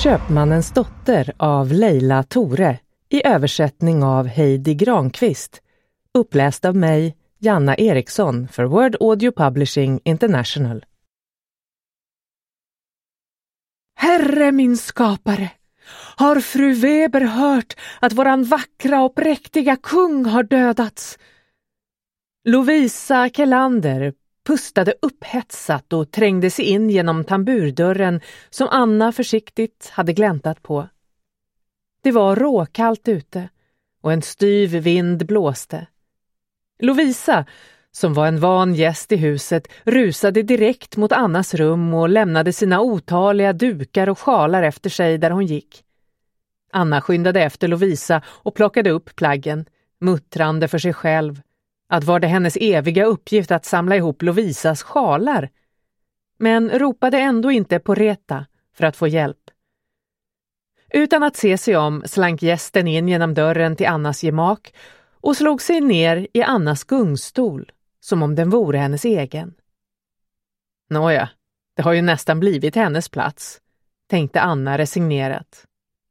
Köpmannens dotter av Leila Tore i översättning av Heidi Granqvist, uppläst av mig, Janna Eriksson, för Word Audio Publishing International. Herre min skapare, har fru Weber hört att våran vackra och präktiga kung har dödats? Lovisa Kelander pustade upphetsat och trängde sig in genom tamburdörren som Anna försiktigt hade gläntat på. Det var råkallt ute och en styv vind blåste. Lovisa, som var en van gäst i huset, rusade direkt mot Annas rum och lämnade sina otaliga dukar och sjalar efter sig där hon gick. Anna skyndade efter Lovisa och plockade upp plaggen, muttrande för sig själv att var det hennes eviga uppgift att samla ihop Lovisas sjalar, men ropade ändå inte på Reta för att få hjälp. Utan att se sig om slank gästen in genom dörren till Annas gemak och slog sig ner i Annas gungstol som om den vore hennes egen. Nåja, det har ju nästan blivit hennes plats, tänkte Anna resignerat.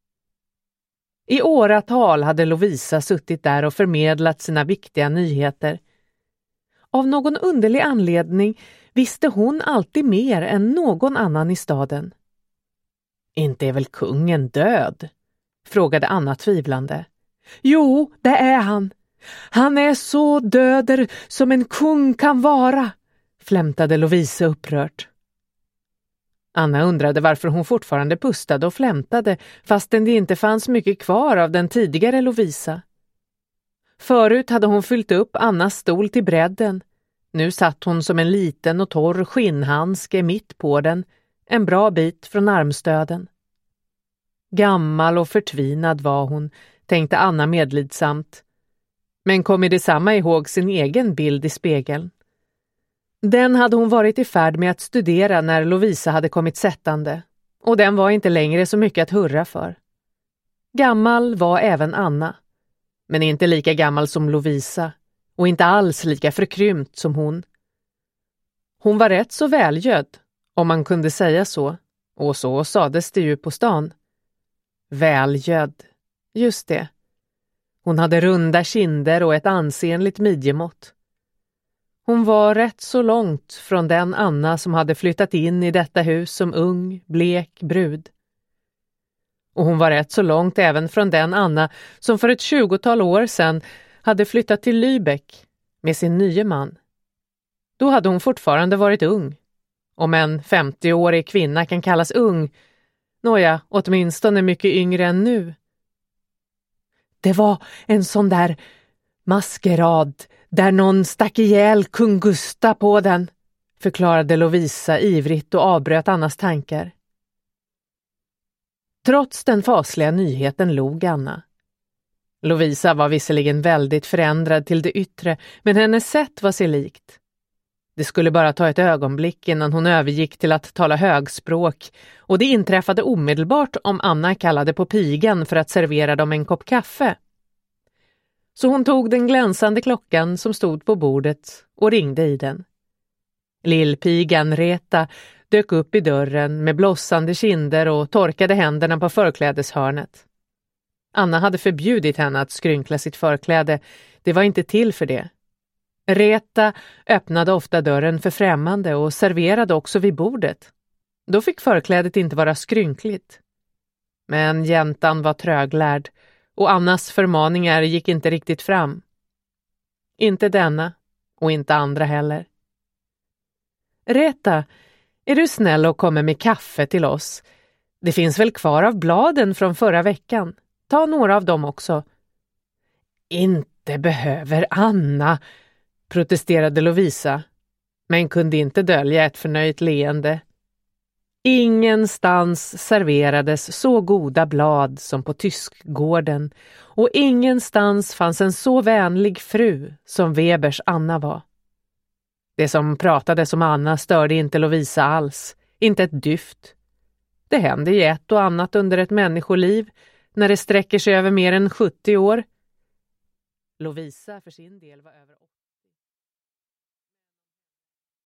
I åratal hade Lovisa suttit där och förmedlat sina viktiga nyheter. Av någon underlig anledning visste hon alltid mer än någon annan i staden. Inte är väl kungen död? Frågade Anna tvivlande. Jo, det är han. Han är så döder som en kung kan vara, flämtade Lovisa upprört. Anna undrade varför hon fortfarande pustade och flämtade fastän det inte fanns mycket kvar av den tidigare Lovisa. Förut hade hon fyllt upp Annas stol till bredden. Nu satt hon som en liten och torr skinnhandske mitt på den, en bra bit från armstöden. Gammal och förtvinad var hon, tänkte Anna medlidsamt, men kom i detsamma ihåg sin egen bild i spegeln. Den hade hon varit i färd med att studera när Lovisa hade kommit sättande, och den var inte längre så mycket att hurra för. Gammal var även Anna, men inte lika gammal som Lovisa och inte alls lika förkrympt som hon. Hon var rätt så välgödd, om man kunde säga så, och så sades det ju på stan. Välgödd, just det. Hon hade runda kinder och ett ansenligt midjemått. Hon var rätt så långt från den Anna som hade flyttat in i detta hus som ung, blek brud. Och hon var rätt så långt även från den Anna som för ett 20-tal år sedan hade flyttat till Lübeck med sin nye man. Då hade hon fortfarande varit ung. Om en 50-årig kvinna kan kallas ung, nåja, åtminstone mycket yngre än nu. Det var en sån där maskerad där någon stack ihjäl kung Gustav på den, förklarade Lovisa ivrigt och avbröt Annas tankar. Trots den fasliga nyheten log Anna. Lovisa var visserligen väldigt förändrad till det yttre, men hennes sätt var sig likt. Det skulle bara ta ett ögonblick innan hon övergick till att tala högspråk, och det inträffade omedelbart om Anna kallade på pigan för att servera dem en kopp kaffe. Så hon tog den glänsande klockan som stod på bordet och ringde i den. Lillpigan Reta dök upp i dörren med blossande kinder och torkade händerna på förklädeshörnet. Anna hade förbjudit henne att skrynkla sitt förkläde, det var inte till för det. Reta öppnade ofta dörren för främmande och serverade också vid bordet. Då fick förklädet inte vara skrynkligt. Men jäntan var tröglärd och Annas förmaningar gick inte riktigt fram. Inte denna och inte andra heller. Reta, är du snäll och kommer med kaffe till oss? Det finns väl kvar av bladen från förra veckan. Ta några av dem också. Inte behöver Anna, protesterade Lovisa, men kunde inte dölja ett förnöjt leende. Ingenstans serverades så goda blad som på Tyskgården, och ingenstans fanns en så vänlig fru som Webers Anna var. Det som pratades om Anna störde inte Lovisa alls, inte ett dyft. Det hände ju ett och annat under ett människoliv när det sträcker sig över mer än 70 år. Lovisa för sin del var över 80.